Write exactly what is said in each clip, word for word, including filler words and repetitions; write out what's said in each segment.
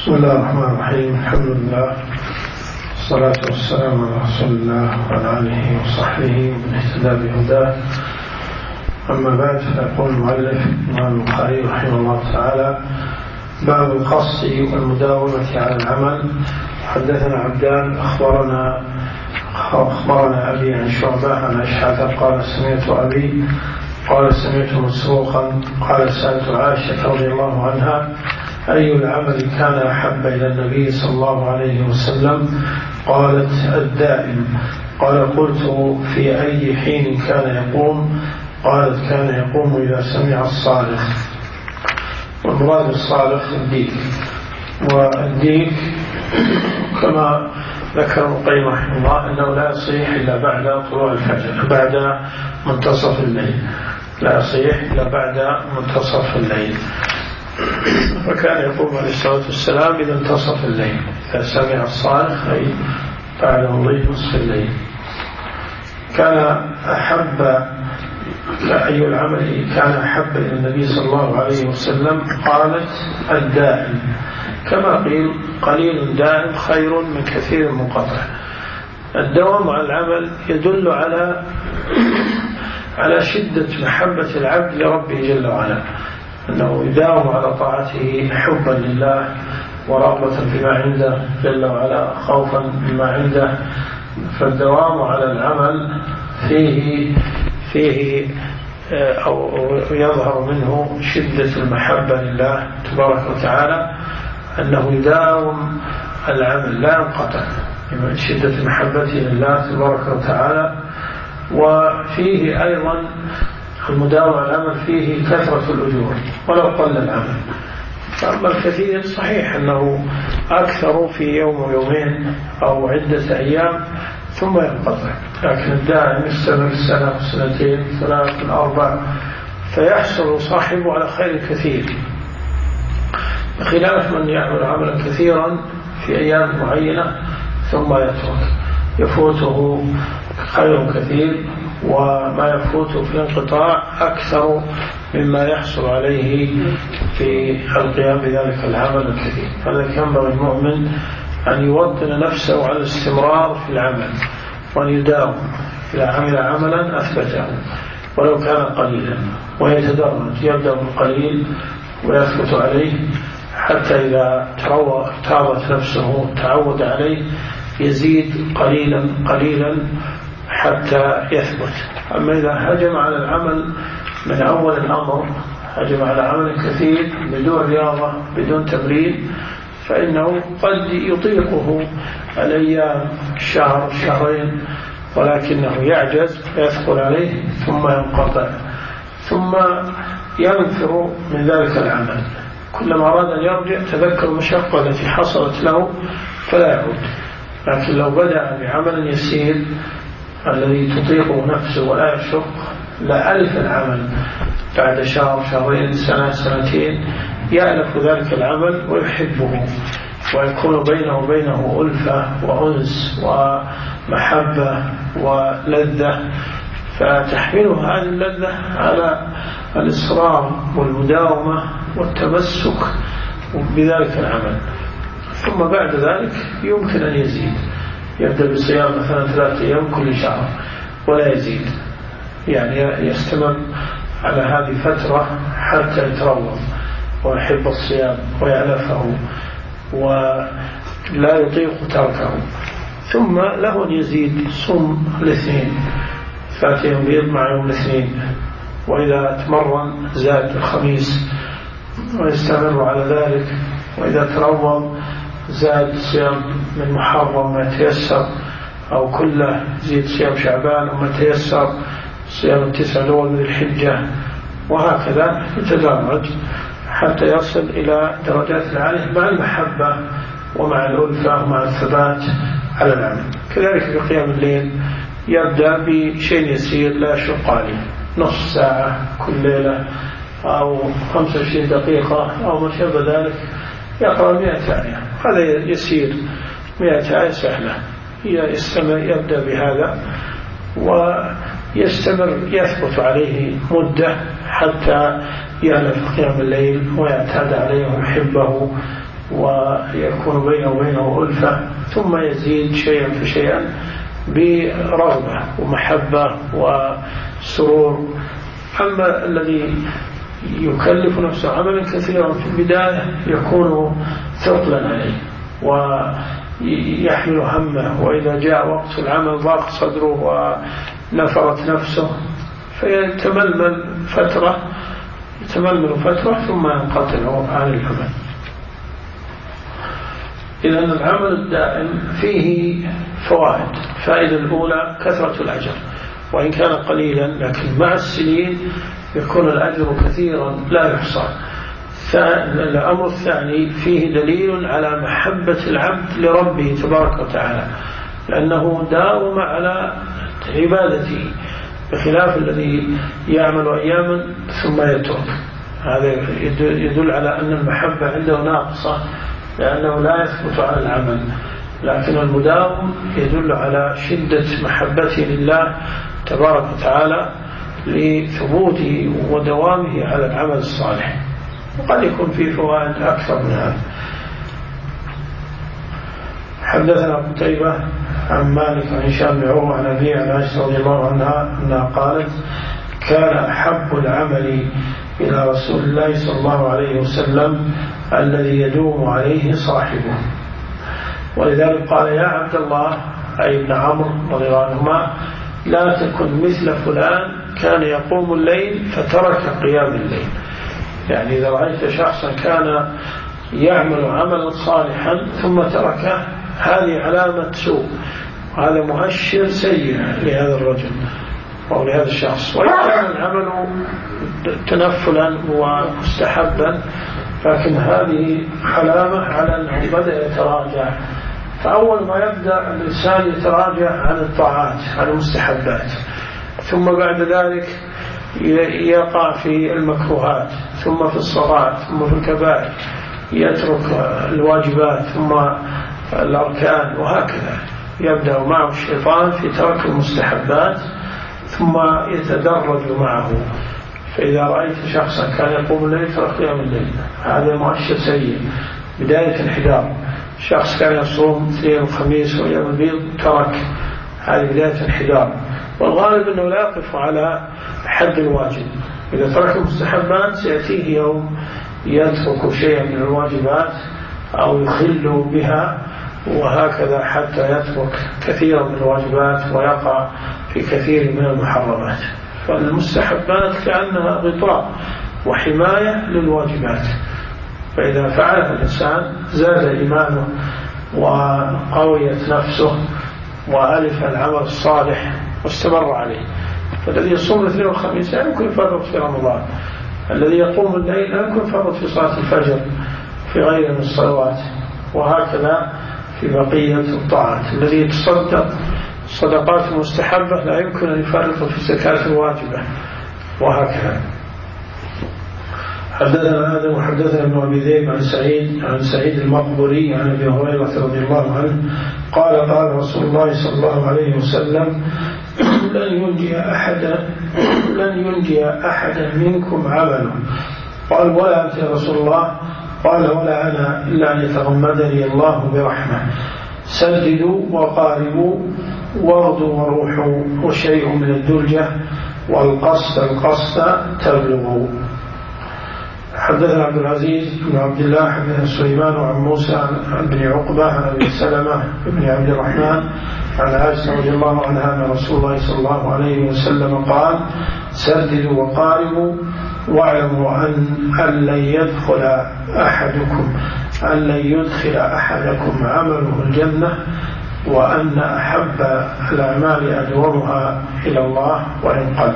بسم الله الرحمن الرحيم. الحمد لله والصلاة والسلام على رسول الله وعلى آله وصحبه ومن اهتدى بهداه. أما بعد، فيقول المؤلف الإمام البخاري رحمه الله تعالى: باب القصد والمداومة على العمل. حدثنا عبدان أخبرنا أخبرنا أبي عن شعبة عن أشعث قال سمعت أبي قال سمعت مسروقا قال سألت عائشة رضي الله عنها: أي العمل كان أحب إلى النبي صلى الله عليه وسلم؟ قالت: الدائم. قال: قلت: في أي حين كان يقوم؟ قالت: كان يقوم إذا سمع الصارخ. والمراد الصارخ الديك، والديك كما ذكر ابن القيم رحمه الله أنه لا يصيح إلا بعد طلوع الفجر، بعد منتصف الليل، لا يصيح إلا بعد منتصف الليل. فكان يقوم عليه الصلاة والسلام إذا انتصف الليل، إذا سمع الصارخ، أي بعد مضي نصف الليل. كان أحب أي العمل كان أحب إلى النبي صلى الله عليه وسلم؟ قالت: الدائم. كما قيل: قليل دائم خير من كثير منقطع. الدوام على العمل يدل على على شدة محبة العبد لربه جل وعلا، أنه يداوم على طاعته حبا لله ورغبة فيما عنده جل وعلا، خوفا بما عنده. فالدوام على العمل فيه فيه أو يظهر منه شدة المحبة لله تبارك وتعالى، أنه يداوم العمل لا ينقطع، من شدة محبته لله تبارك وتعالى. وفيه أيضا المداومة على العمل فيه كثرة الأجور ولو قل العمل. فأما الكثير صحيح أنه أكثر في يوم ويومين أو عدة أيام ثم ينقطع، لكن الدائم يستمر سنة سنتين ثلاث أربع، فيحصل صاحبه على خير كثير، بخلاف من يعمل عملا كثيرا في أيام معينة ثم يترك، يفوته خير كثير، وما يفوته في الانقطاع أكثر مما يحصل عليه في القيام بذلك العمل الكثير. فلذلك ينبغي المؤمن أن يوطن نفسه على الاستمرار في العمل، وأن يداوم إذا عمل عملا أثبته ولو كان قليلا، ويتدرج، يبدأ بالقليل ويثبت عليه حتى إذا ارتاضت نفسه تعود عليه يزيد قليلا قليلا حتى يثبت. أما إذا هجم على العمل من أول الأمر، هجم على عمل كثير بدون رياضة بدون تمرين، فإنه قد يطيقه الأيام شهر شهرين، ولكنه يعجز ويثقل عليه ثم ينقطع، ثم ينفر من ذلك العمل. كلما أراد أن يرجع تذكر المشقة التي حصلت له فلا يعود. لكن لو بدأ بعمل يسير الذي تطيقه نفسه ولا يشق، لألف العمل بعد شهر شهرين سنة سنتين يألف ذلك العمل ويحبه، ويكون بينه وبينه ألفة وأنس ومحبة ولذة، فتحمله هذه اللذة على الإصرار والمداومة والتمسك بذلك العمل. ثم بعد ذلك يمكن أن يزيد، يبدأ بصيام مثلا ثلاثة أيام كل شهر ولا يزيد، يعني يستمر على هذه فترة حتى يتروض ويحب الصيام ويألفه ولا يطيق تركه. ثم له أن يزيد صوم الاثنين، ثلاثة يوم بيض مع يوم الاثنين، وإذا تمرن زاد الخميس ويستمر على ذلك، وإذا تروض زاد صيام من محرم ما يتيسر أو كله، زيد صيام شعبان وما يتيسر، صيام التسع الأول من الحجة، وهكذا يتدرج حتى يصل إلى درجات العالية مع المحبة ومع الألفة ومع الثبات على العمل. كذلك في قيام الليل يبدأ بشيء يسير لا يشق عليه، نصف ساعة كل ليلة أو خمسة وعشرين دقيقة أو ما شابه ذلك، يقرأ مئة آية، هذا يسير، مئة آية سهلة، يستمر يبدأ بهذا ويستمر يثبت عليه مدة حتى يألف قيام الليل ويعتاد عليه ويحبه ويكون بينه وبينه ألفة، ثم يزيد شيئا فشيئا برغبة ومحبة وسرور. أما الذي يكلف نفسه عملا كثيرا في البداية يكون ثقلا عليه ويحمل همه، وإذا جاء وقت العمل ضاق صدره ونفرت نفسه فيتململ فترة يتململ فترة ثم ينقطع عن العمل. إذا العمل الدائم فيه فوائد. الفائدة الأولى كثرة الأجر، وإن كان قليلا لكن مع السنين يكون الأجر كثيرا لا يحصى. الأمر الثاني فيه دليل على محبة العبد لربه تبارك وتعالى، لأنه داوم على عبادته، بخلاف الذي يعمل أياما ثم يترك. هذا يدل على أن المحبة عنده ناقصة، لأنه لا يثبت على العمل. لكن المداوم يدل على شدة محبته لله تبارك وتعالى لثبوته ودوامه على العمل الصالح. وقد يكون فيه فوائد أكثر من هذا. حدثنا قتيبة عن مالك عن هشام بن عروة عن أبي عن عائشة رضي الله عنها أنها قالت: كان أحب العمل إلى رسول الله صلى الله عليه وسلم الذي يدوم عليه صاحبه. ولذلك قال: يا عبد الله، أي ابن عمرو رضي الله عنهما، لا تكن مثل فلان كان يقوم الليل فترك قيام الليل. يعني إذا رأيت شخصا كان يعمل عملا صالحا ثم تركه، هذه علامة سوء، وهذا مؤشر سيء لهذا الرجل أو لهذا الشخص. وإن كان العمل تنفلا ومستحبا، لكن هذه علامة على أنه بدأ يتراجع. فأول ما يبدأ الإنسان يتراجع عن الطاعات، عن المستحبات، ثم بعد ذلك يقع في المكروهات، ثم في الصغائر، ثم في الكبائر، يترك الواجبات ثم الأركان، وهكذا يبدأ معه الشيطان في ترك المستحبات ثم يتدرج معه. فإذا رأيت شخصا كان يقوم الليل ترك قيام الليل، هذا مؤشر سيء، بداية انحدار. شخص كان يصوم اثنين وخميس وأيام البيض ترك، هذه بداية انحدار. والغالب أنه لا يقف على حد الواجب. إذا ترك المستحبات سيأتيه يوم يترك شيئا من الواجبات أو يخل بها، وهكذا حتى يترك كثيرا من الواجبات ويقع في كثير من المحرمات. فالمستحبات كأنها غطاء وحماية للواجبات، فإذا فعلها الإنسان زاد إيمانه وقويت نفسه وألف العمل الصالح واستمر عليه. فالذي يصوم الاثنين والخميس لا يمكن يفرط في رمضان، الذي يقوم الليل لا يمكن يفرط في صلاة الفجر في غير من الصلوات، وهكذا في بقية الطاعات. الذي يتصدق الصدقات المستحبة لا يمكن أن يفرط في الزكاة الواجبة، وهكذا. حدثنا آدم وحدثنا ابن أبي ذئب عن سعيد عن سعيد المقبري عن أبي هريرة رضي الله عنه قال: قال رسول الله صلى الله عليه وسلم: لن ينجي أحدا لن ينجي أحدا منكم عمله. قال: ولا أنت يا رسول الله؟ قال: ولا أنا إلا أن يتغمدني الله برحمة. سددوا وقاربوا واغدوا وروحوا، وشيء من الدلجة والقصد القصد تبلغوا. حدثنا عبد العزيز بن عبد الله حدثنا سليمان عن موسى عن بن عقبة عن أبي سلمة بن عبد الرحمن عن عائشة رضي الله عنها أن رسول الله صلى الله عليه وسلم قال: سددوا وقاربوا واعلموا أن أن لن يدخل أحدكم أن لن يدخل أحدكم عمله الجنة، وأن أحب الأعمال أدومها إلى الله وإن قل.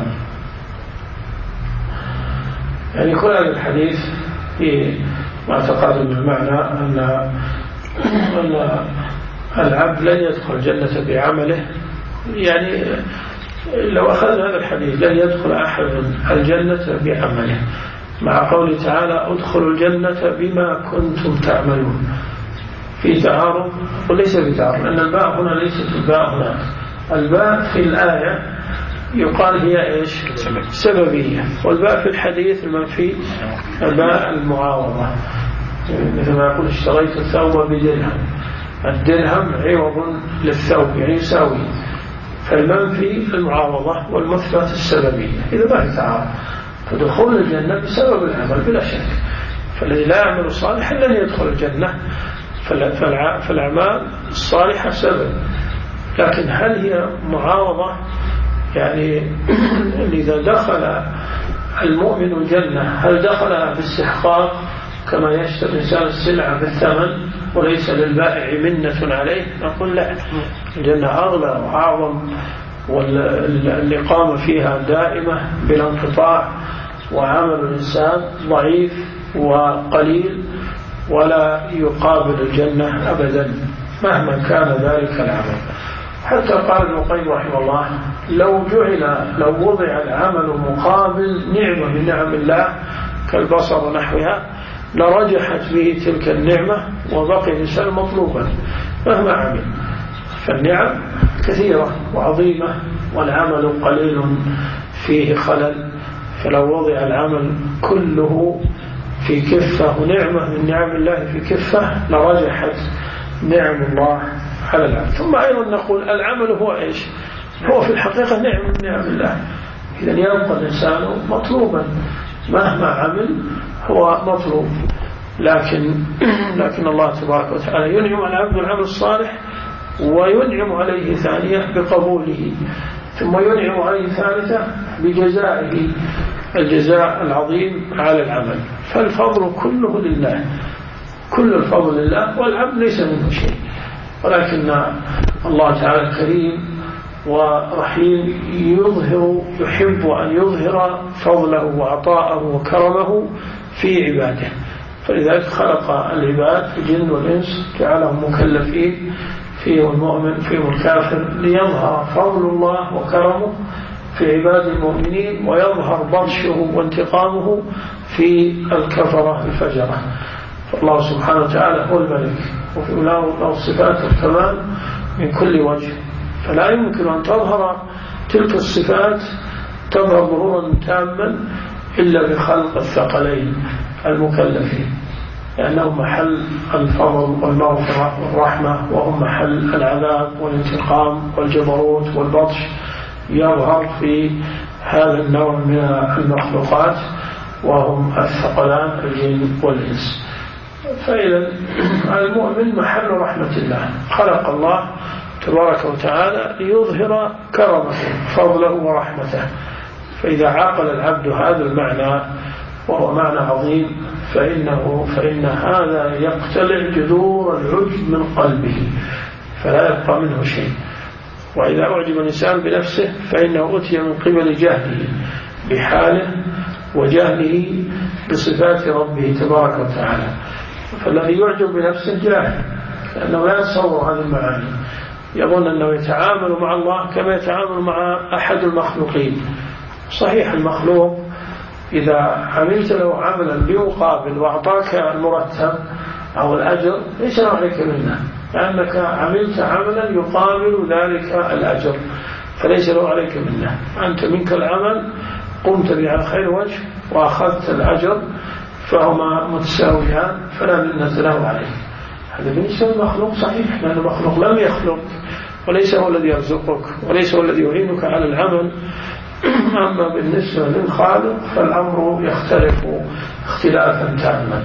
يعني كل هذا الحديث في ما تقدم بالمعنى أن أن العبد لن يدخل الجنة بعمله. يعني لو أخذنا هذا الحديث لن يدخل أحد الجنة بعمله، مع قوله تعالى: ادخلوا الجنة بما كنتم تعملون. في تعارض وليس في تعارض، لأن الباء هنا ليست الباء هناك. الباء في الآية يقال هي إيش؟ سببية. والباء في الحديث المنفي الباء المعاوضة. مثل ما يقول اشتريت الثوب بدرهم، الدرهم عوض للثوب يعني يساوي. فالمنفي المعارضة والمثبت السببية. إذا ما في تعارض فدخول الجنة بسبب العمل بلا شك، فالذي لا يعمل صالحا لن يدخل الجنة، فالأعمال الصالحة سبب. لكن هل هي معارضة؟ يعني إذا دخل المؤمن الجنة هل دخلها باستحقاق كما يشتري الإنسان السلعة بالثمن وليس للبائع منة عليه؟ نقول لا، الجنة أغلى وأعظم، والإقامة فيها دائمة بلا انقطاع، وعمل الإنسان ضعيف وقليل ولا يقابل الجنة أبدا مهما كان ذلك العمل. حتى قال ابن القيم رحمه الله لو جعل لو وضع العمل مقابل نعمة من نعم الله كالبصر ونحوها لرجحت به تلك النعمة وبقي الإنسان مطلوبا مهما عمل. فالنعم كثيرة وعظيمة والعمل قليل فيه خلل، فلو وضع العمل كله في كفة ونعمة من نعم الله في كفة لرجحت نعم الله على العبد. ثم أيضا نقول العمل هو إيش؟ هو في الحقيقة نعم من نعم الله. إذا يبقى الإنسان مطلوبا مهما عمل هو مطلوب، لكن لكن الله تبارك وتعالى ينعم على العبد العمل الصالح وينعم عليه ثانية بقبوله، ثم ينعم عليه ثالثة بجزائه الجزاء العظيم على العمل. فالفضل كله لله، كل الفضل لله، والعبد ليس منه شيء، ولكن الله تعالى كريم ورحيم يظهر يحب أن يظهر فضله وعطاءه وكرمه في عباده. فلذلك خلق العباد الجن والإنس جعلهم مكلفين، فيهم المؤمن فيهم الكافر، ليظهر فضل الله وكرمه في عباد المؤمنين ويظهر بطشه وانتقامه في الكفرة الفجرة. فالله سبحانه وتعالى هو الملك وفي له الصفات الكمال من كل وجه، فلا يمكن أن تظهر تلك الصفات تظهر ظهورا تاما إلا بخلق الثقلين المكلفين، لأنهم محل الفضل والمغفرة والرحمة، وهم محل العذاب والانتقام والجبروت والبطش، يظهر في هذا النوع من المخلوقات وهم الثقلان الجن والإنس. فإذا المؤمن محل رحمة الله، خلق الله تبارك وتعالى ليظهر كرمه فضله ورحمته. فإذا عقل العبد هذا المعنى وهو معنى عظيم فإنه فإن هذا يقتلع جذور العجب من قلبه فلا يبقى منه شيء. وإذا أعجب الإنسان بنفسه فإنه أتي من قبل جهله بحاله وجهله بصفات ربه تبارك وتعالى. فالذي يعجب بنفسه جاهل، لأنه لا يتصور هذه المعاني، يظن أنه يتعامل مع الله كما يتعامل مع أحد المخلوقين. صحيح المخلوق إذا عملت له عملا بمقابل وأعطاك المرتب أو الأجر ليس عليك منه، لأنك عملت عملا يقابل ذلك الأجر فليس له عليك منه. أنت منك العمل قمت به على خير وجه وأخذت الأجر فهما متساويان فلا منة له عليه. هذا بالنسبة للمخلوق صحيح، لأن المخلوق لم يخلق وليس هو الذي يرزقك وليس هو الذي يعينك على العمل. أما بالنسبة للخالق فالأمر يختلف اختلافا تاما.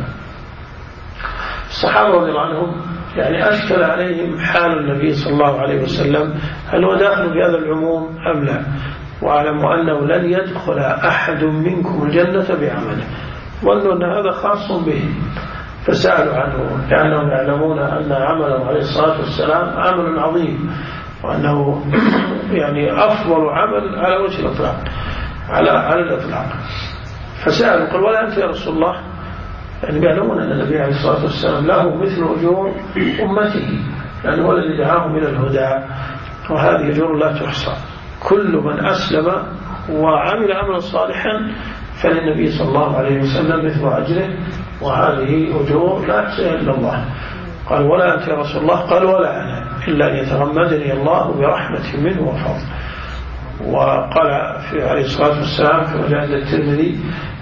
الصحابة رضي الله عنهم يعني أشكل عليهم حال النبي صلى الله عليه وسلم، هل هو داخل في هذا العموم أم لا؟ واعلموا أنه لن يدخل أحد منكم الجنة بعمله، ظنوا أن هذا خاص به فسألوا عنه، لأنهم يعلمون أن عمله عليه الصلاة والسلام عمل عظيم وأنه يعني أفضل عمل على وجه الإطلاق على على الإطلاق. فسألوا قال ولا أنت يا رسول الله؟ يعني يعلمون أن النبي عليه الصلاة والسلام له مثل أجور أمته، لأنه هو الذي دعاهم إلى الهدى، وهذه أجور لا تحصى. كل من أسلم وعمل عملا صالحا فللنبي صلى الله عليه وسلم مثل أجره، وهذه أجور لا يحصيها إلا الله. قال ولا أنت يا رسول الله؟ قال ولا أنا إلا أن يتغمدني الله برحمة منه وفضل. وقال في عليه الصلاة والسلام كما جاء عند الترمذي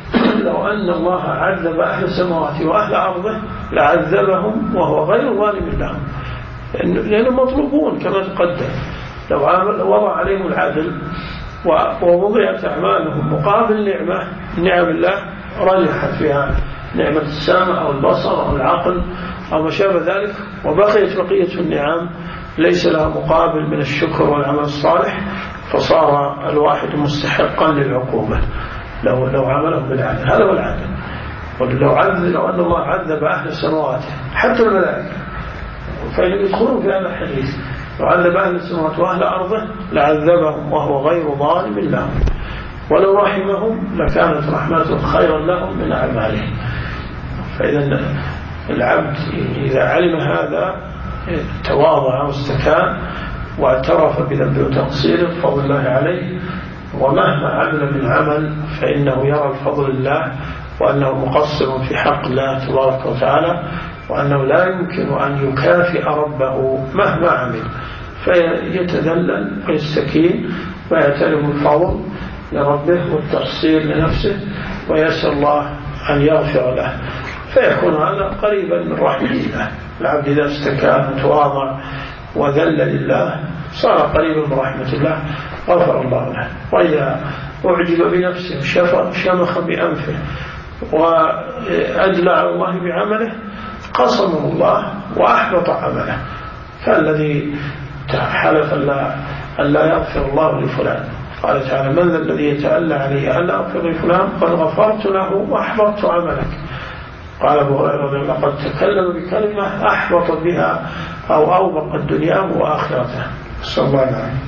لو أن الله عذب أهل السماوات وأهل أرضه لعذبهم وهو غير ظالم لهم، لأنهم مطلوبون كما تقدم. لو وضع عليهم العدل ووضعت أعمالهم مقابل نعمة نعم الله رجحت فيها نعمة السمع أو البصر أو العقل أو ما شابه ذلك، وبقيت بقية النعم ليس لها مقابل من الشكر والعمل الصالح، فصار الواحد مستحقا للعقوبة لو لو عمله بالعدل. هذا هو العدل. ولو عذب لو أن الله عذب أهل السماوات حتى الملائكة فإن يدخلون في هذا الحديث، لو عذب أهل السماوات وأهل أرضه لعذبهم وهو غير ظالم لهم، ولو رحمهم لكانت رحمته خيرا لهم من أعمالهم. فإذا العبد إذا علم هذا تواضع واستكان واعترف بذنبه وتقصيره بفضل الله عليه، ومهما عمل من عمل فإنه يرى بفضل الله وأنه مقصر في حق الله تبارك وتعالى، وأنه لا يمكن أن يكافئ ربه مهما عمل، فيتذلل ويستكين ويعترف الفضل لربه والتقصير لنفسه ويسأل الله أن يغفر له، فيكون هذا قريبا من رحمة الله. العبد إذا استكان وتواضع وذل لله صار قريبا من رحمة الله غفر الله له. وإذا أعجب بنفسه شمخ بأنفه وأدلى على الله بعمله قصمه الله وأحبط عمله. فالذي حلف أن لا يغفر الله لفلان قال تعالى: من ذا الذي يتألى عليه أن لا أغفر لفلان قد غفرت له وأحبطت عملك. قال أبو هريرة رضي الله عنه: قد تكلم بكلمة أحبط بها أو أوبق الدنيا وآخرته، صلى الله عليه وسلم.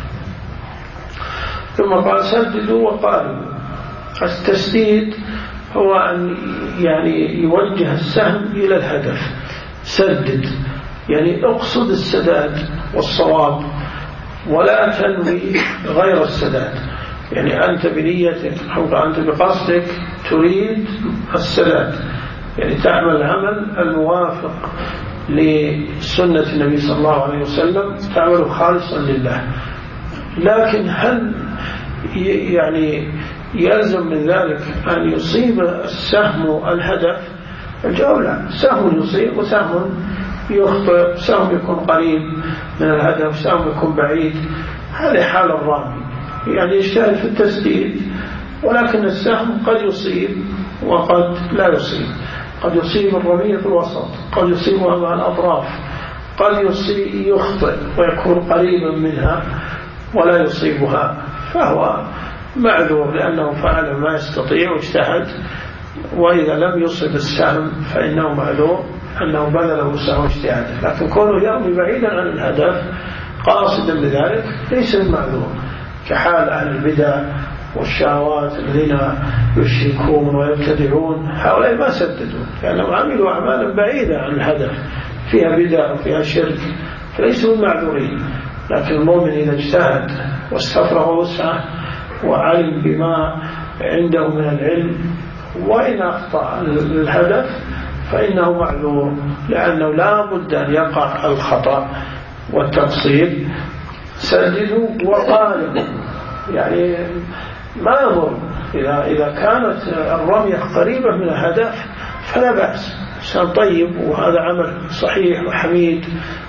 ثم قال: سددوا وقاربوا. التسديد هو أن يعني يوجه السهم إلى الهدف. سدد يعني اقصد السداد والصواب ولا تنوي غير السداد. يعني أنت بنيتك أو أنت بقصدك تريد السداد، يعني تعمل العمل الموافق لسنة النبي صلى الله عليه وسلم، تعمل خالصا لله. لكن هل يعني يلزم من ذلك أن يصيب السهم الهدف؟ الجواب لا. سهم يصيب وسهم يخطئ، سهم يكون قريب من الهدف، سهم يكون بعيد. هذه حال الرامي، يعني يجتهد في التسديد ولكن السهم قد يصيب وقد لا يصيب. قد يصيب الرمية في الوسط، قد يصيبها مع الأطراف، قد يصيب يخطئ ويكون قريبا منها ولا يصيبها، فهو معذور لأنه فعل ما يستطيع واجتهد. وإذا لم يصب السهم فإنه معذور أنه بذل وسعه واجتهاده. لكن كونه يرمي بعيدا عن الهدف قاصدا لذلك ليس المعذور، كحال أهل البدع والشهوات الذين يشركون ويبتدعون. هؤلاء ما سددوا لأنهم عملوا أعمالا بعيدة عن الهدف فيها بدع وفيها شرك، فليسوا المعذورين. لكن المؤمن إذا اجتهد واستفرغ وسعه وعلم بما عنده من العلم وإن أخطأ الهدف فإنه معذور، لأنه لا بد أن يقع الخطأ والتقصير. سددوا وقاربوا، يعني ما يضر إذا إذا كانت الرمية قريبة من الهدف فلا بأس، إنسان طيب وهذا عمل صحيح وحميد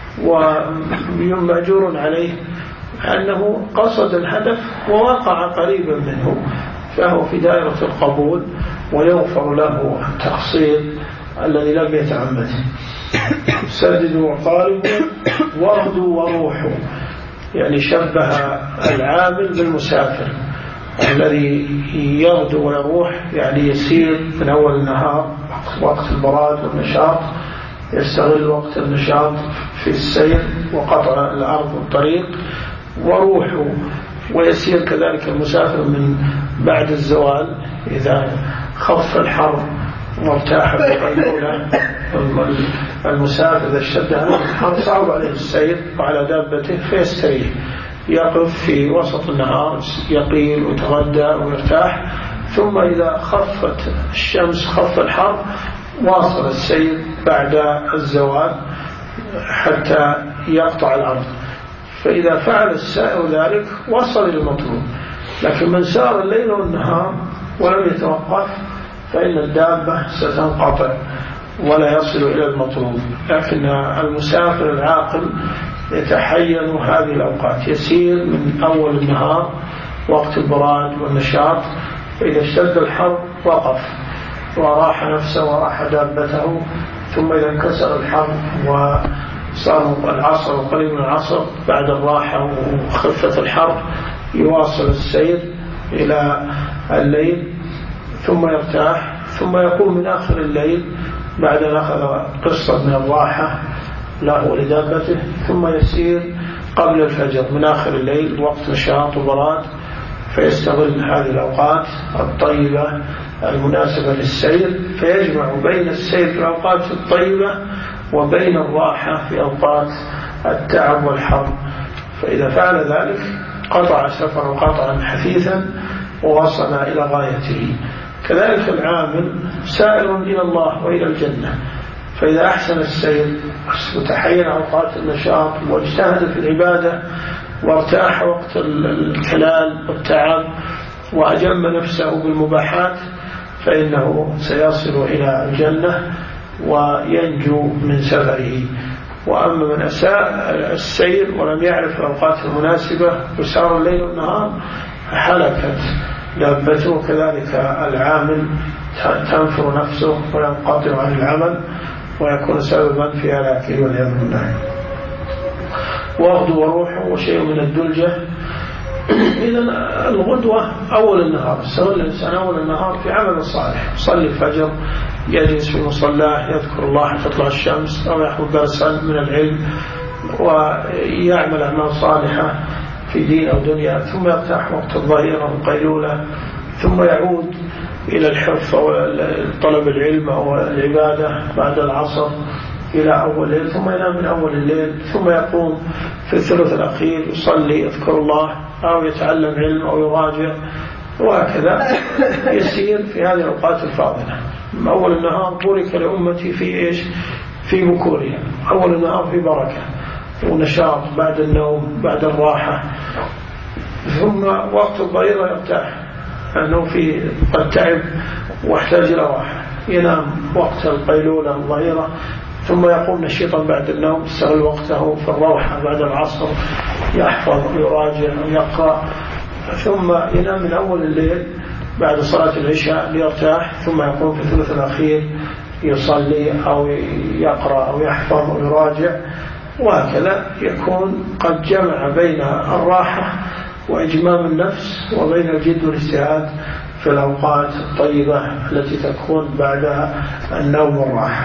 ومأجور عليه أنه قصد الهدف ووقع قريبا منه، فهو في دائرة القبول ويغفر له التقصير الذي لم يتعمده. سددوا وقاربوا واغدوا وروحوا، يعني شبه العامل بالمسافر الذي يغدو ويروح، يعني يسير من أول النهار وقت البراد والنشاط، يستغل وقت النشاط في السير وقطع الأرض والطريق. وروحوا ويسير كذلك المسافر من بعد الزوال إذا خف الحر وارتاح الأولى. المسافر إذا اشتد عليه الحر صعب عليه السير وعلى دابته فيستريح، يقف في وسط النهار يقيل ويتغدى ويرتاح، ثم إذا خفت الشمس خف الحر واصل السير بعد الزوال حتى يقطع الأرض. فإذا فعل السائر ذلك وصل إلى المطلوب. لكن من سار الليل والنهار ولم يتوقف فإن الدابة ستنقطع ولا يصل إلى المطلوب. لكن المسافر العاقل يتحين هذه الأوقات، يسير من أول النهار وقت البراد والنشاط، فإذا اشتد الحر وقف وراح نفسه وراح دابته، ثم إذا انكسر الحر وصار العصر وقريب من العصر بعد الراحة وخفة الحر يواصل السير إلى الليل ثم يرتاح، ثم يقوم من آخر الليل بعد أن أخذ قسطا من الراحة له ولدابته، ثم يسير قبل الفجر من آخر الليل وقت نشاط وبراد، فيستغل هذه الأوقات الطيبة المناسبة للسير، فيجمع بين السير في الأوقات الطيبة وبين الراحة في أوقات التعب والحر. فإذا فعل ذلك قطع سفر قطعا حثيثا ووصل إلى غايته. كذلك العامل سائر إلى الله وإلى الجنة، فإذا أحسن السير وتحين أوقات النشاط واجتهد في العبادة وارتاح وقت الكلال والتعب وأجم نفسه بالمباحات، فإنه سيصل إلى الجنة وينجو من سفره. وأما من أساء السير ولم يعرف الأوقات المناسبة وسار الليل والنهار فحلكت دابته. كذلك العامل تنفر نفسه وينقطع عن العمل ويكون سببا في هلاكه والعياذ بالله. وغدو وروح وشيء من الدلجة. إذا الغدوة أول النهار، استغل الإنسان أول النهار في عمل صالح، يصلي الفجر، يجلس في مصلاه يذكر الله حتى تطلع الشمس، أو يحفظ درسا من العلم ويعمل أعمال صالحة في دين أو دنيا، ثم يرتاح وقت الظهيرة والقيلولة، ثم يعود إلى الحفظ أو طلب العلم أو العبادة بعد العصر إلى أول الليل، ثم ينام من أول الليل، ثم يقوم في الثلث الأخير يصلي يذكر الله أو يتعلم علم أو يراجع، وهكذا يسير في هذه الأوقات الفاضلة. أول النهار بورك لأمتي في إيش؟ في بكورها، أول النهار في بركة ونشاط بعد النوم بعد الراحة، ثم وقت الظهيرة يرتاح لأنه في قد تعب واحتاج إلى راحة، ينام وقت القيلولة الظهيرة، ثم يقوم نشيطا بعد النوم، يستغل وقته في الروحة بعد العصر، يحفظ ويراجع ويقرأ، ثم ينام من أول الليل بعد صلاة العشاء ليرتاح، ثم يقوم في الثلث الأخير يصلي أو يقرأ أو يحفظ ويراجع، وهكذا يكون قد جمع بين الراحة وإجمام النفس وبين الجد والاجتهاد في الأوقات الطيبة التي تكون بعد النوم والراحة.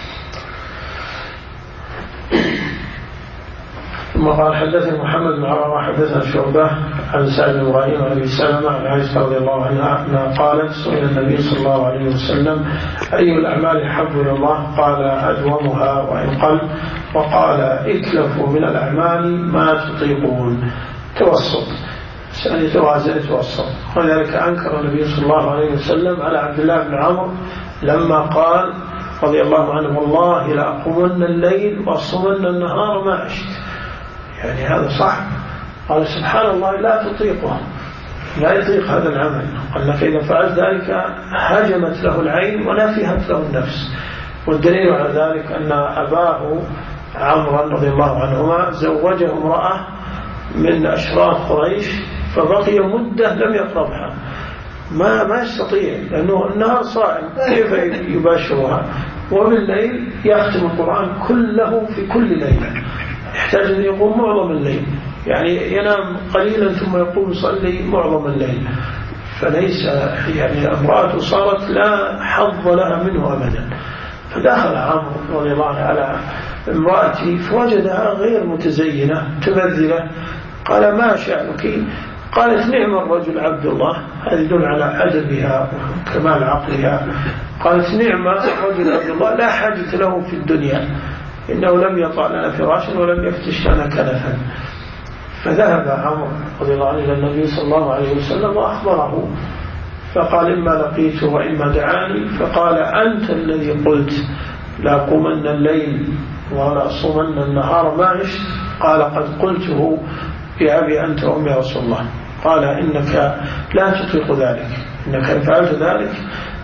ثم قال حدثني محمد بن عمرو حدثنا شعبة عن سعد بن إبراهيم عن أبي سلمة عن عائشة رضي الله عنها أنها قالت سئل النبي صلى الله عليه وسلم أي الأعمال أحب إلى الله؟ قال أدومها وإن قل، وقال اكلفوا من الأعمال ما تطيقون. توسط، سأل توازن توسط. ولذلك أنكر النبي صلى الله عليه وسلم على عبد الله بن عمرو لما قال رضي الله عنه والله لأقومن الليل وأصومن النهار ما عشت. يعني هذا صح. قال سبحان الله لا تطيقه، لا يطيق هذا العمل. قال لك إذا فعلت ذلك هجمت له العين ونفهت له النفس. والدليل على ذلك أن أباه عمرو رضي الله عنهما زوجه امرأة من أشراف قريش، فبقي مدة لم يقربها، ما ما يستطيع لأنه النهار صائم كيف يباشرها، وبالليل يختم القرآن كله في كل ليلة، يحتاج أن يقوم معظم الليل، يعني ينام قليلا ثم يقوم يصلي معظم الليل. فليس يعني امرأته صارت لا حظ لها منه أبدا. فدخل عمرو رضي الله عنه على امرأتي فوجدها غير متزينة متبذلة. قال ما شأنك؟ قالت نعم الرجل عبد الله. هذا يدل على أدبها وكمال عقلها. قالت نعم الرجل عبد الله لا حاجة له في الدنيا، إنه لم يطع لنا فراشا ولم يفتش لنا كنفا. فذهب عمرو رضي الله عنه إلى النبي صلى الله عليه وسلم وأخبره، فقال إما لقيته وإما دعاني، فقال أنت الذي قلت لأقومن الليل ولأصومن النهار ما عشت؟ قال قد قلته بأبي أنت وأمي رسول الله. قال إنك لا تطيق ذلك، إنك إن فعلت ذلك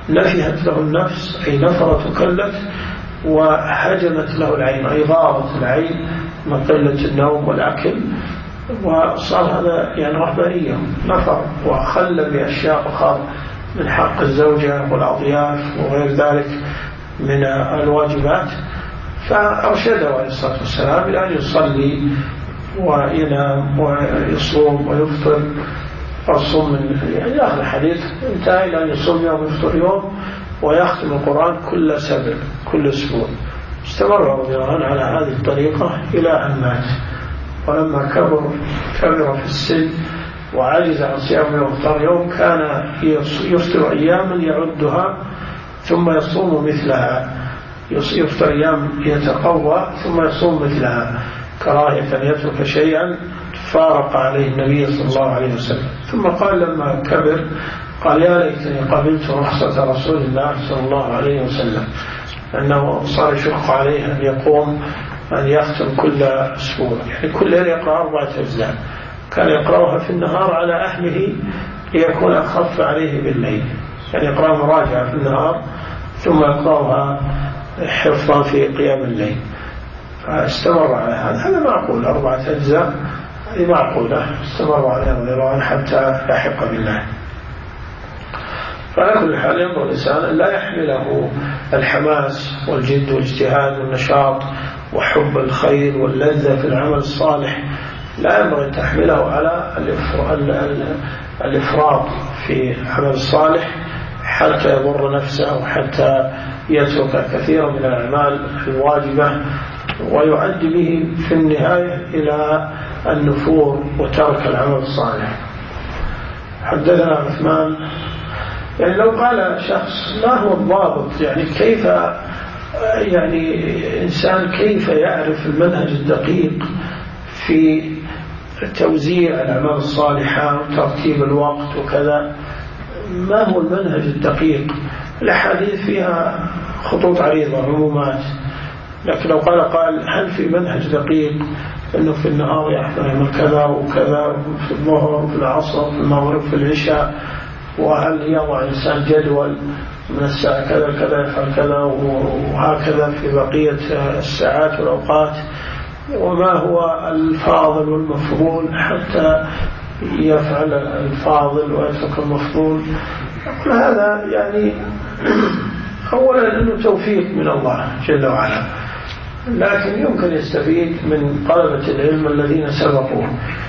نفهت له النفس أي نفرت وكلت، وهجمت له العين أي ضارت العين من قلة النوم والأكل، وصار هذا يعني رهبانية، نفر وخل بأشياء أخرى من حق الزوجة والأضياف وغير ذلك من الواجبات. فأرشده عليه الصلاة والسلام إلى أن يصلي وينام ويصوم ويفطر. الصوم من يعني آخر الحديث انتهى إلى أن يصوم يوم ويفطر يوم، ويختم القرآن كل سبع كل أسبوع. استمر رضي الله عنه على هذه الطريقة إلى أن مات. ولما كبر كبر في السن وعجز عن صيام يوم ويفطر يوم، كان يفطر أياما يعدها ثم يصوم مثلها، يفطر أيام يتقوى ثم يصوم مثلها، كراهية أن يترك شيئا فارق عليه النبي صلى الله عليه وسلم. ثم قال لما كبر قال يا ليتني قبلت رخصة رسول الله صلى الله عليه وسلم، أنه صار يشق عليه أن يقوم أن يختم كل أسبوع، يعني كل يوم يقرأ أربعة أجزاء، كان يقرأها في النهار على أهله ليكون أخف عليه بالليل، يعني يقرأ مراجعة في النهار ثم يقرأها حفظا في قيام الليل. فاستمر على هذا، هذا معقول، أربعة أجزاء هذه معقولة، استمر عليها رضي الله عنه حتى لحق بالله. فعلى كل حال ينبغي الإنسان أن لا يحمله الحماس والجد والاجتهاد والنشاط وحب الخير واللذة في العمل الصالح، لا ينبغي أن تحمله على الإفراط في العمل الصالح حتى يضر نفسه وحتى يترك كثيرا من الأعمال الواجبة ويؤدي به في النهاية إلى النفور وترك العمل الصالح. حدثنا عثمان، يعني لو قال شخص ما هو الضابط، يعني كيف يعني إنسان كيف يعرف المنهج الدقيق في توزيع الأعمال الصالحة وترتيب الوقت وكذا، ما هو المنهج الدقيق؟ الأحاديث فيها خطوط عريضة عمومات، لكن لو قال قال هل في منهج دقيق أنه في النهار يعمل كذا وكذا، في الظهر في العصر في المغرب في العشاء، وهل يضع إنسان جدول من الساعة كذا كذا يفعل كذا وهكذا في بقية الساعات والأوقات، وما هو الفاضل والمفضول حتى يفعل الفاضل ويترك المفضول. كل هذا يعني أولا أنه توفيق من الله جل وعلا، لكن يمكن يستفيد من طلبة العلم الذين سبقوه،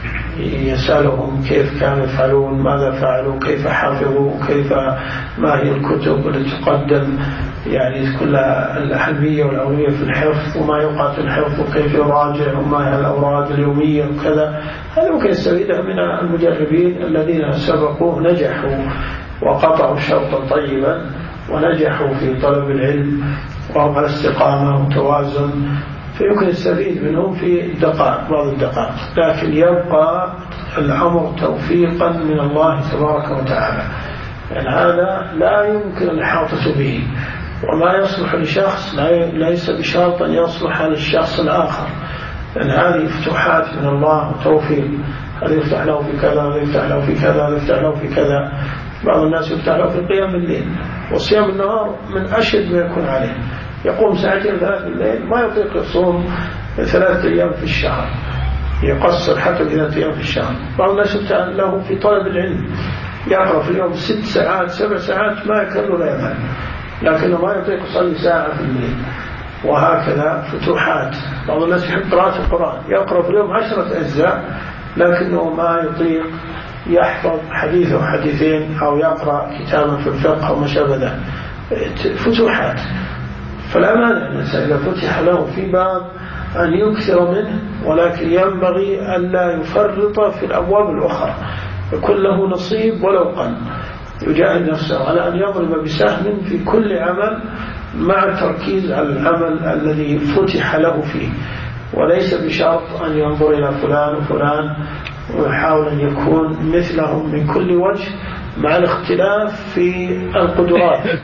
يسألهم كيف كانوا يفعلون، ماذا فعلوا، كيف حفظوا، كيف ما هي الكتب التي تقدم يعني كلها الأهمية والأولوية في الحفظ، وما يوقع في الحفظ وكيف يراجع، وما هي الأوراد اليومية وكذا. هذا ممكن يستفيده من المجربين الذين سبقوه نجحوا وقطعوا شوطا طيبا ونجحوا في طلب العلم وهم على استقامة وتوازن، فيمكن يستفيد منهم في الدقائق بعض الدقائق، لكن يبقى الأمر توفيقا من الله تبارك وتعالى، يعني هذا لا يمكن الإحاطة به، وما يصلح لشخص ليس بشرط أن يصلح للشخص الآخر، لأن هذه فتوحات من الله وتوفيق، هذا يفتح له في كذا، هذا يفتح له في كذا، هذا يفتح له في كذا. بعض الناس يفتح له في قيام الليل، وصيام النهار من أشد ما يكون عليه، يقوم ساعتين ثلاث بالليل ما يطيق يصوم ثلاثة أيام في الشهر، يقصر حتى ثلاثة أيام في الشهر. بعض الناس يفتح له في طلب العلم، يقرأ في اليوم ست ساعات سبع ساعات ما يكل لا يمل، لكنه ما يطيق يصلي ساعة في الليل. وهكذا فتوحات. بعض الناس يحب قراءة القرآن، يقرأ في اليوم عشرة أجزاء لكنه ما يطيق يحفظ حديث أو حديثين أو يقرأ كتابا في الفقه أو ما شابه ذلك. فتوحات. فلا مانع الإنسان إذا فتح له في باب أن يكثر منه، ولكن ينبغي أن لا يفرط في الأبواب الأخرى، يكون له نصيب ولو قل، يجاهد نفسه على أن يضرب بسهم في كل عمل مع التركيز على العمل الذي فتح له فيه، وليس بشرط أن ينظر إلى فلان وفلان ويحاول أن يكون مثلهم من كل وجه، مع الاختلاف في القدرات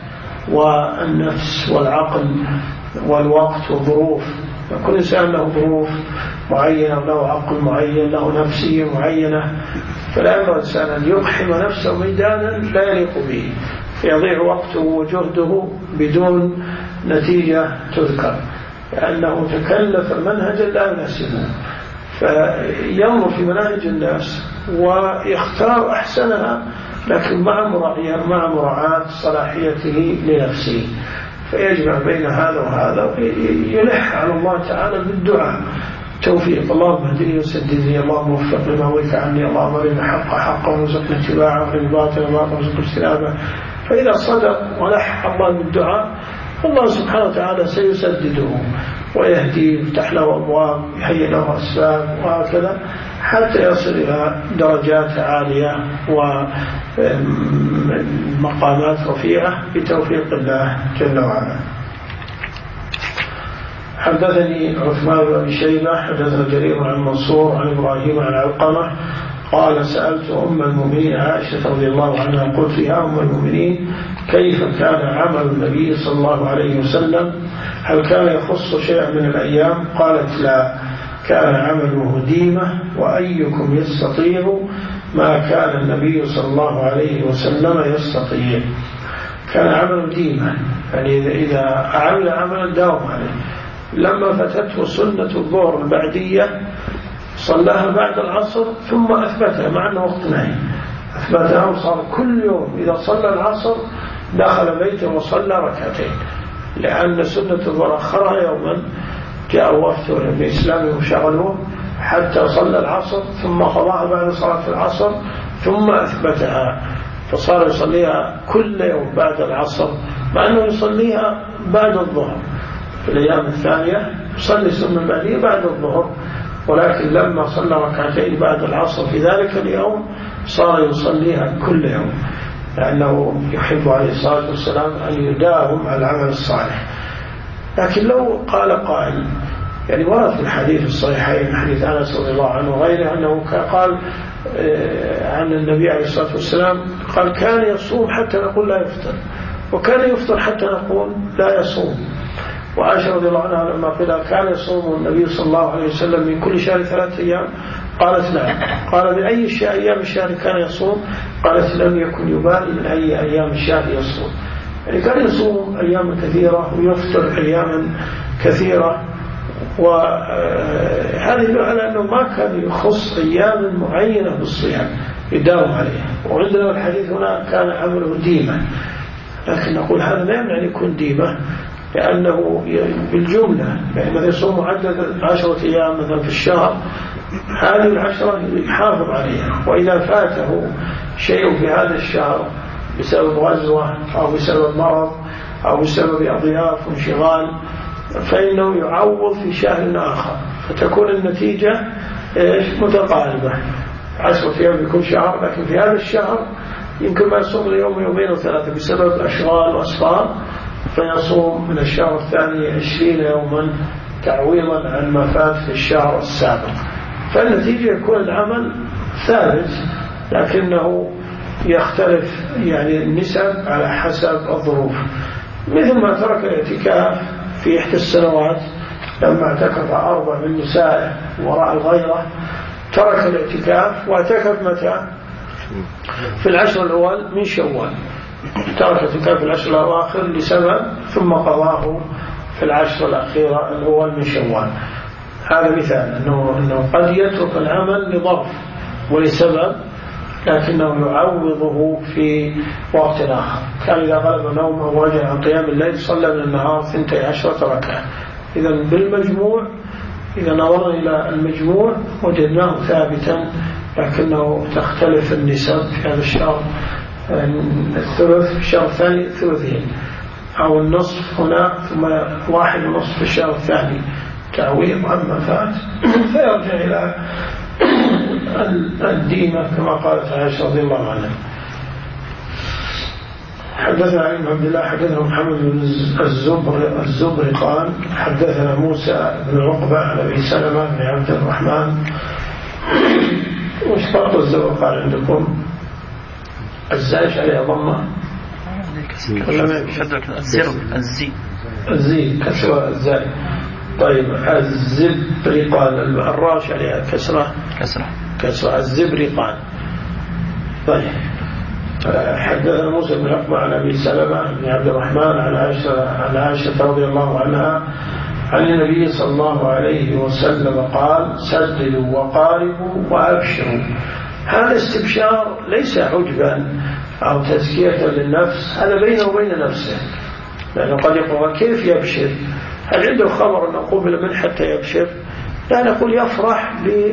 والنفس والعقل والوقت والظروف. كل إنسان له ظروف معينة، له عقل معين، له نفسية معينة، فلا ينبغي الإنسان أن يقحم نفسه ميدانا لا يليق به، فيضيع وقته وجهده بدون نتيجة تذكر، لأنه تكلف منهجا لا يناسبه. فينظر في مناهج الناس ويختار أحسنها، لكن مع مراعاة مع مراعاة صلاحيته لنفسه، فيجمع بين هذا وهذا ويلح على الله تعالى بالدعاء توفيق. اللهم اهدني وسددني، اللهم وفق لما ولك عني، اللهم ارنا الحق حقا وارزقنا اتباعه وارنا الباطل باطلا وارزقنا اجتنابه. فإذا صدق ولح الله بالدعاء الله سبحانه وتعالى سيسدده ويهديه ويفتح له أبواب، يهيئ له أسباب، وهكذا حتى يصل إلى درجات عالية ومقامات رفيعة بتوفيق الله جل وعلا. حدثني عثمان بن أبي شيبة حدثنا جرير عن منصور عن إبراهيم عن علقمة قال سألت أم المؤمنين عائشة رضي الله عنها قلت يا أم المؤمنين كيف كان عمل النبي صلى الله عليه وسلم؟ هل كان يخص شيئا من الأيام؟ قالت لا، كان عمله ديمة، وأيكم يستطيع ما كان النبي صلى الله عليه وسلم يستطيع. كان عمل ديمة، يعني إذا عمل عملا داوم عليه. لما فتته سنة الظهر البعدية صلاها بعد العصر ثم أثبتها، مع أنه وقت نهي أثبتها، وصار كل يوم إذا صلى العصر دخل بيته وصلى ركعتين، لأن سنة الظهر أخرها يوما، جاء وفد بإسلام وشغلوه حتى صلى العصر ثم قضاها بعد صلاة العصر ثم أثبتها، فصار يصليها كل يوم بعد العصر، مع أنه يصليها بعد الظهر في الأيام الثانية، يصلي سنة بعدية بعد الظهر، ولكن لما صلى ركعتين بعد العصر في ذلك اليوم صار يصليها كل يوم، لأنه يحب عليه الصلاة والسلام أن يداوم على العمل الصالح. لكن لو قال قائل، يعني ورد في الحديث الصحيحين حديث أنس رضي الله عنه وغيره أنه قال عن النبي عليه الصلاة والسلام قال كان يصوم حتى نقول لا يفطر، وكان يفطر حتى نقول لا يصوم. وعائشة رضي الله عنها لما قيل كان يصوم النبي صلى الله عليه وسلم من كل شهر ثلاثة أيام قالت نعم. قال من أي شيء أيام الشهر كان يصوم؟ قالت لم يكن يبالي من أي أيام الشهر يصوم، يعني كان يصوم أيام كثيرة ويفطر أياما كثيرة، وهذا يدل على أنه ما كان يخص أيام معينة بالصيام يداوم عليها. وعندنا الحديث هنا كان عمله ديمة، لكن نقول هذا لا يمنع أن يكون ديمة، لأنه بالجملة يعني مثلا يصوم عدد عشرة أيام مثلا في الشهر، هذه العشرة يحافظ عليها، وإذا فاته شيء في هذا الشهر بسبب غزوة أو بسبب مرض أو بسبب أضياف وانشغال فإنه يعوض في شهر آخر، فتكون النتيجة متقاربة، عشرة أيام بكل شهر، لكن في هذا الشهر يمكن ما يصوم يوم يومين وثلاثة بسبب أشغال وأسفار، فيصوم من الشهر الثاني عشرين يوما تعويضا عن ما فات في الشهر السابق. فالنتيجة يكون العمل ثابت، لكنه يختلف يعني النسب على حسب الظروف. مثل ما ترك الاعتكاف في إحدى السنوات لما اعتكف أربع من نسائه وراء الغيرة، ترك الاعتكاف واعتكف متى؟ في العشر الأول من شوال، ترك اعتكاف في العشر الأواخر لسبب ثم قضاه في العشر الأخيرة الأول من شوال. هذا مثال أنه, أنه قد يترك العمل لظرف ولسبب، لكنه يعوضه في وقت آخر. كان إذا غلب نومه ورجع عن قيام الليل صلى من النهار ثنتي عشرة ركعة. إذا بالمجموع إذا نظرنا إلى المجموع وجدناه ثابتا، لكنه تختلف النسب في هذا الشهر، الثلث في الشهر الثاني ثلثين، أو النصف هنا ثم واحد ونصف في الشهر الثاني تعويض عما فات، فيرجع إلى الديمة كما قالت عائشة رضي الله عنها. حدثنا عن عبد الله حدثنا محمد بن الزبر الزبر قال حدثنا موسى بن عقبة عن أبي سلمة بن عبد الرحمن. وش فرق الزبر قال عندكم؟ الزايش عليها ضمة ولا ما الزر الزي الزي كسرة الزاي. طيب الزبرقان الراش عليها كسرة كسرة كسرة الزبرقان. طيب حدثنا موسى بن عقبة عن أبي سلمة بن عبد الرحمن عن عائشة, عن عائشة رضي الله عنها عن النبي صلى الله عليه وسلم قال سددوا وقاربوا وأبشروا. هذا استبشار ليس عجبا أو تزكية للنفس، هذا بينه وبين نفسه، لأنه قد يقول كيف يبشر؟ هل عنده خبر أن قبل من حتى يبشر؟ لا، نقول يفرح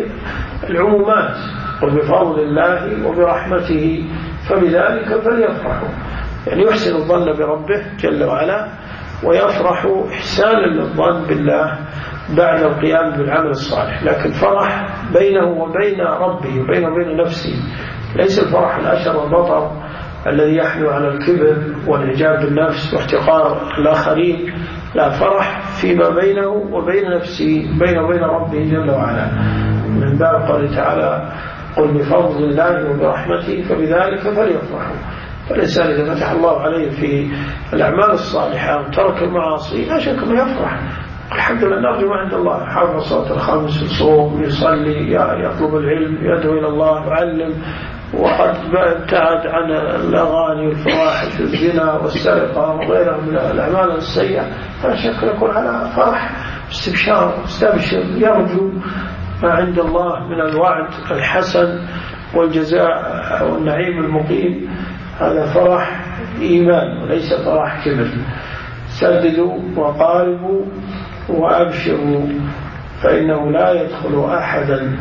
بالعمومات وبفضل الله وبرحمته، فبذلك فليفرحوا، يعني يحسن الظن بربه جل وعلا ويفرح إحسانا للظن بالله بعد القيام بالعمل الصالح. لكن فرح بينه وبين ربه وبينه وبين نفسه، ليس الفرح الأشر والبطر الذي يحمل على الكبر والإعجاب بالنفس واحتقار الآخرين، لا، فرح فيما بينه وبين نفسه، بينه وبين ربه جل وعلا، من باب قوله تعالى قل بفضل الله وبرحمته فبذلك فليفرحوا. فالإنسان إذا فتح الله عليه في الأعمال الصالحة وترك المعاصي لا شك ما يفرح، الحمد لله نرجو عند الله، حافظ صلاة الخمس، يصوم، يصلي، يطلب العلم، يدعو إلى الله، يعلم، وقد ابتعد عن الأغاني والفواحش والزنا والسرقة وغيرها من الأعمال السيئة، فلا شك يكون على فرح، استبشار، استبشر، يرجو ما عند الله من الوعد الحسن والجزاء والنعيم المقيم. هذا فرح إيمان وليس فرح كبر. سددوا وقاربوا وأبشروا فإنه لا يدخل أحدا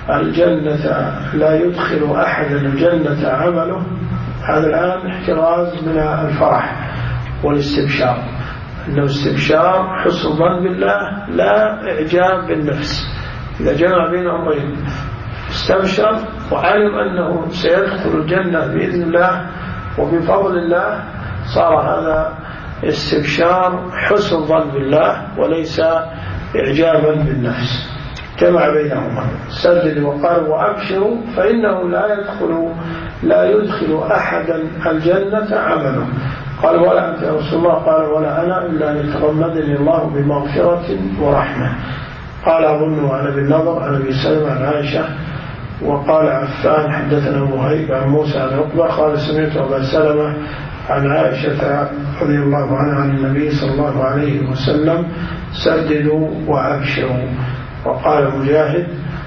الجنة لا يدخل أحدا الجنة عمله. هذا الآن احتراز من الفرح والاستبشار، أنه استبشار حسن ظن بالله لا إعجاب بالنفس. إذا جمع بين أمرين استبشر وعلم أنه سيدخل الجنة بإذن الله وبفضل الله، صار هذا استبشار حسن ظن بالله وليس إعجابا بالنفس، جمع بينهما. سدد وقال وأبشروا فإنه لا يدخل لا يدخل أحدا الجنة عمله. قال ولا أنت يا رسول الله؟ قال ولا أنا إلا أن يتغمدني الله بمغفرة ورحمة. قال أظن عن أبي النضر عن أبي سلمة عن عائشة. وقال عفان حدثنا وهيب عن موسى عن عقبة قال سمعت أبا سلمة عن عائشة رضي الله عنها عن النبي صلى الله عليه وسلم سددوا وأبشروا. وقال مجاهد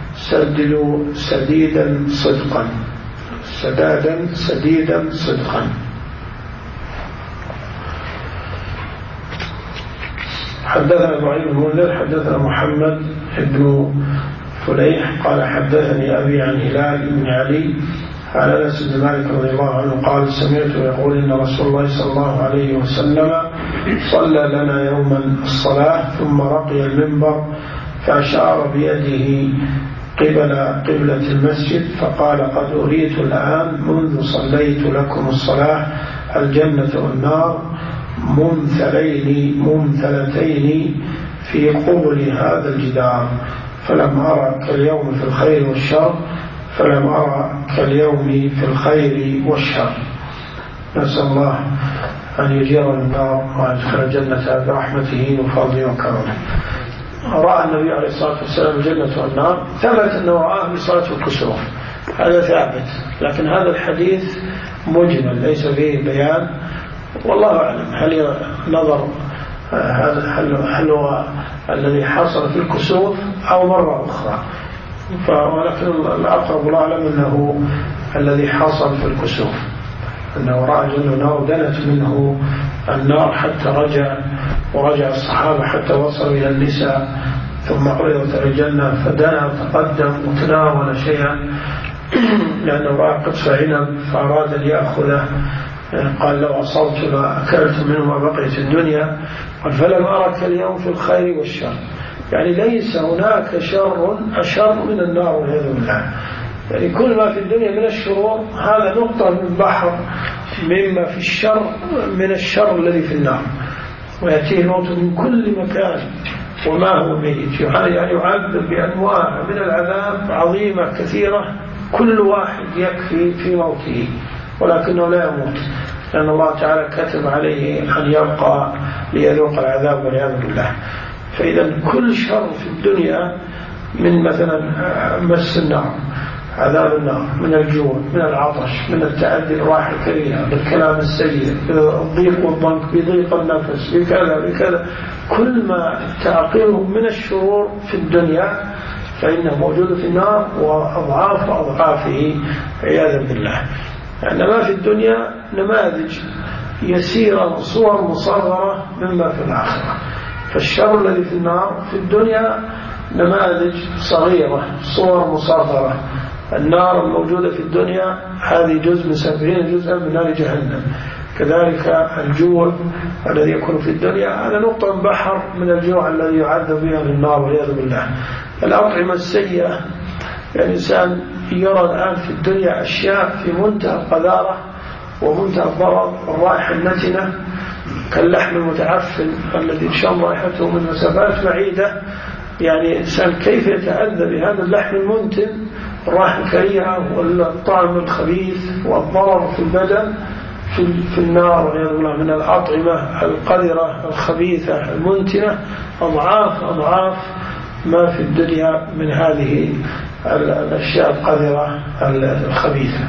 سددوا سديدا صدقا، سدادا سديدا صدقا. حدثنا إبراهيم المنذر حدثنا محمد بن فليح قال حدثني أبي عن هلال بن علي عن أنس بن مالك رضي الله عنه قال سمعت يقول إن رسول الله صلى الله عليه وسلم صلى لنا يوما الصلاة ثم رقي المنبر فأشار بيده قبل قبلة المسجد فقال قد أريت الآن منذ صليت لكم الصلاة الجنة والنار ممثلين ممثلتين في قبل هذا الجدار، فلم أرى كاليوم في الخير والشر فلم أرى كاليوم في الخير والشر. نسأل الله أن يجير النار وأن يدخل الجنة برحمته وفضله وكرمه. رأى النبي عليه الصلاة والسلام الجنة والنار، ثبت أنه رآه بصلاة الكسوف، هذا ثابت، لكن هذا الحديث مجمل ليس فيه بيان، والله أعلم هل نظر هل, هل هو الذي حصل في الكسوف أو مرة أخرى، ولكن الأقرب الأعلم أنه الذي حصل في الكسوف، أنه رأى جنة ونار دنت منه النار حتى رجع، ورجع الصحابة حتى وصلوا إلى النساء ثم عرضت الجنة فدنا وتقدم وتناول شيئا لأنه رأى قطف عنب فأراد أن يأخذه، قال لو أصبت لأكلت منه ما بقيت الدنيا، قال فلم أرك اليوم في الخير والشر، يعني ليس هناك شر أشر من النار والعياذ بالله، يعني كل ما في الدنيا من الشرور هذا نقطة من بحر مما في الشر من الشر الذي في النار، ويأتيه الموت من كل مكان وما هو ميت، يعني يعذب بأنواع من العذاب عظيمة كثيرة كل واحد يكفي في موته، ولكنه لا يموت لأن الله تعالى كتب عليه أن يبقى ليذوق العذاب والعياذ بالله. فإذا كل شر في الدنيا من مثلا مس النار عذاب النار من الجوع، من العطش، من التعدي الراحة الكريهة، بالكلام السيء، بالضيق والضنك، بضيق النفس، بكذا بكذا، كل ما تعقله من الشرور في الدنيا فإنه موجود في النار وأضعاف أضعافه عياذا بالله. يعني ما في الدنيا نماذج يسيرة صور مصغرة مما في الآخرة، فالشر الذي في النار في الدنيا نماذج صغيرة صور مصغرة. النار الموجودة في الدنيا هذه جزء من سبعين جزءا من نار جهنم. كذلك الجوع الذي يكون في الدنيا هذا نقطة بحر من الجوع الذي يعذب بها في النار والعياذ بالله. الأطعمة السيئة، الإنسان يرى الآن في الدنيا أشياء في منتهى القذارة ومنتهى الضرر، الرائحة النتنة كاللحم المتعفن الذي تشم رائحته من مسافات بعيدة. يعني إنسان كيف يتأذى بهذا اللحم المنتن، الرائحة الكريهة والطعم الخبيث والضرر في البدن في, في النار والعياذ بالله من الأطعمة القذرة الخبيثة المنتنة أضعاف أضعاف ما في الدنيا من هذه الأشياء القذرة الخبيثة.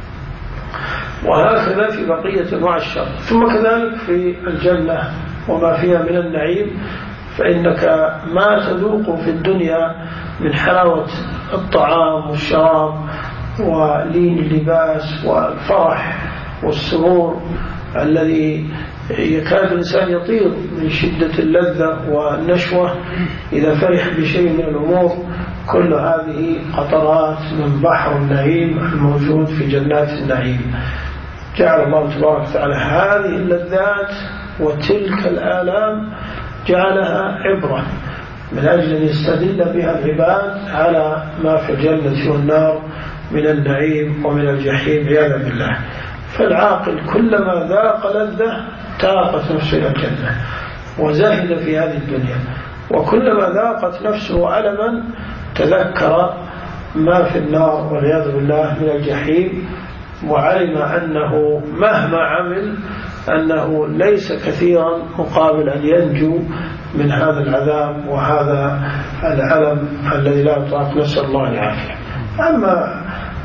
وهكذا في بقية أنواع الشر. ثم كذلك في الجنة وما فيها من النعيم، فإنك ما تذوق في الدنيا من حلاوة الطعام والشراب ولين اللباس والفرح والسرور الذي يكاد الإنسان يطير من شدة اللذة والنشوة إذا فرح بشيء من الأمور، كل هذه قطرات من بحر النعيم الموجود في جنات النعيم. جعل الله تبارك وتعالى هذه اللذات وتلك الآلام جعلها عبرة من أجل أن يستدل بها العباد على ما في الجنة والنار من النعيم ومن الجحيم عياذا بالله. فالعاقل كلما ذاق لذة تاقت نفسه إلى الجنة وزهد في هذه الدنيا، وكلما ذاقت نفسه ألما تذكر ما في النار والعياذ بالله من الجحيم، وعلم أنه مهما عمل أنه ليس كثيرا مقابل أن ينجو من هذا العذاب وهذا الألم الذي لا يطاق، نسأل الله العافية. أما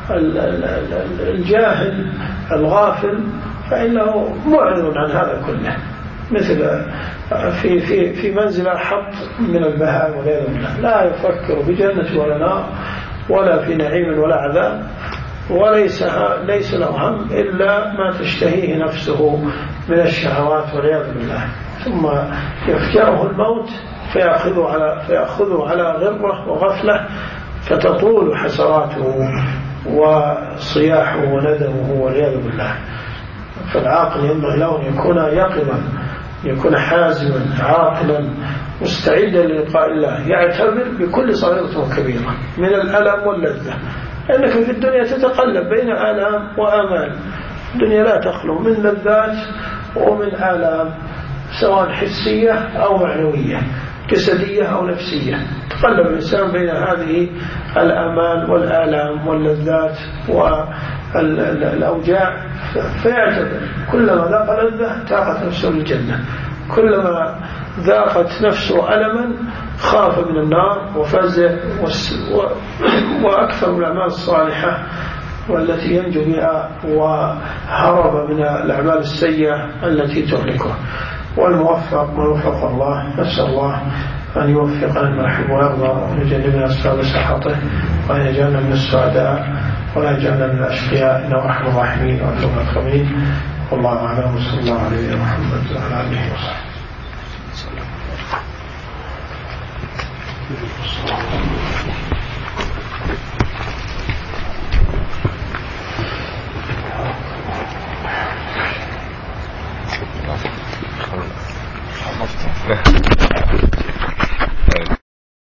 الجاهل الغافل فإنه معرض عن هذا كله، مثل في في في منزل حط من البهائم والعياذ بالله، لا يفكر بجنة ولا نار ولا في نعيم ولا عذاب، وليس ليس له هم إلا ما تشتهيه نفسه من الشهوات والعياذ بالله. ثم يفجره الموت فيأخذه على فيأخذه على غرة وغفلة، فتطول حسراته وصياحه وندمه والعياذ بالله. فالعاقل ينبغي له أن يكون يقظا، يكون حازما عاقلا مستعدا للقاء الله، يعتبر بكل صغيرة وكبيرة من الألم واللذة، لأنك في الدنيا تتقلب بين آلام وآمال. الدنيا لا تخلو من لذات ومن آلام، سواء حسية أو معنوية، جسدية أو نفسية. تقلب الإنسان بين هذه الآمال والآلام واللذات والأوجاع، فيعتبر كلما ذاق لذة تاقت نفسه الجنة، كلما ذاقت نفسه ألما خاف من النار وفزع. وأكثر الأعمال الصالحة والتي ينجو بها وهرب من الأعمال السيئة التي تهلكه. والموفق من وفق الله، نسأل الله أن يوفقنا ما يحب ويرضى، وأن يجنبنا أسباب سخطه، وأن يجعلنا من السعداء ولا يجعلنا من الأشقياء، إنه أرحم الراحمين وأرحم الراحمين. والله أعلم، وصلى الله عليه محمد وعلى آله وصحبه.